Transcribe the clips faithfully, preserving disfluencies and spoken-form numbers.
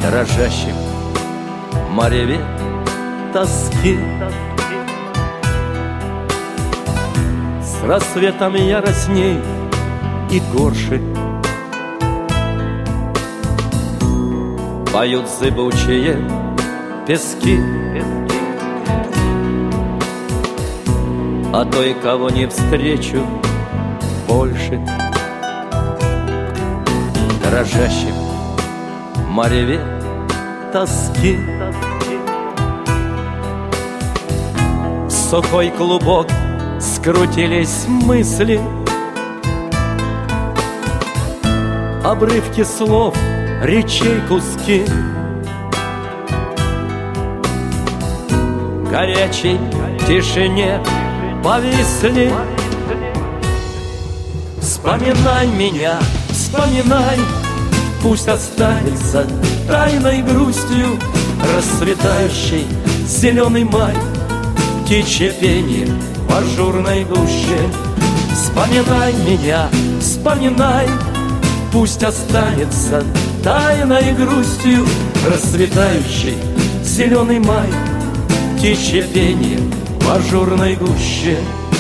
дрожащем мареве тоски. С рассветом яростней и горше поют зыбучие пески о той, кого не встречу больше. Дрожащем мареве тоски в сухой клубок скрутились мысли, обрывки слов, речей куски. В горячей тишине повисли. Вспоминай меня, вспоминай, пусть останется тайной грустью расцветающий зеленый май, птичье пение в ажурной гуще. Вспоминай меня, вспоминай, пусть останется тайной грустью расцветающий зеленый май, птичье пение в ажурной гуще.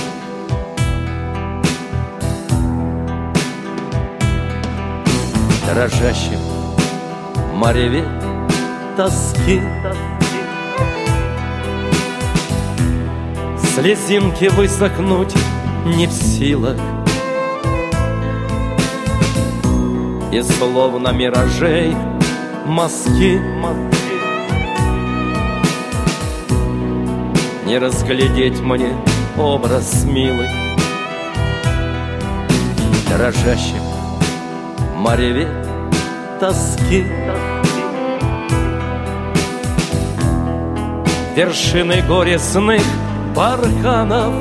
Дрожащем мареве тоски слезинки высохнуть не в силах, и словно миражей мазки не разглядеть мне образ милый. Дрожащем мареве тоски вершины горестных барханов,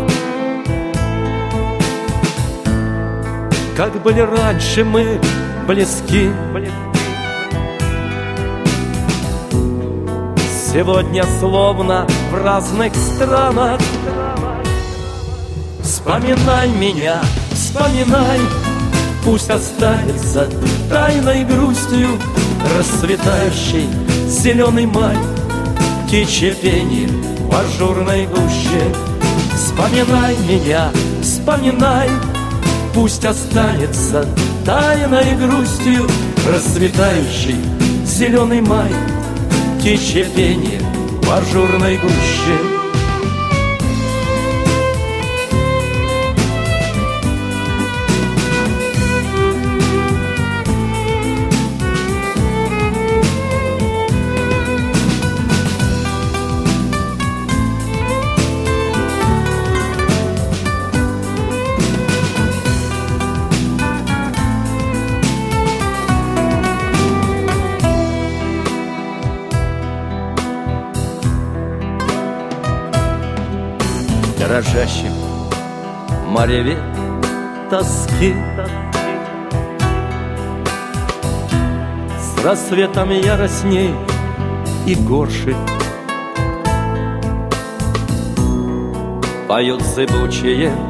как были раньше мы близки, сегодня словно в разных странах. Вспоминай меня, вспоминай, пусть останется тайной грустью расцветающий зеленый май, птичье пение в ажурной гуще. Вспоминай меня, вспоминай, пусть останется тайной грустью расцветающий зеленый май, птичье пение в ажурной гуще. Дрожащем мареве тоски с рассветом яростней и горше поют зыбучие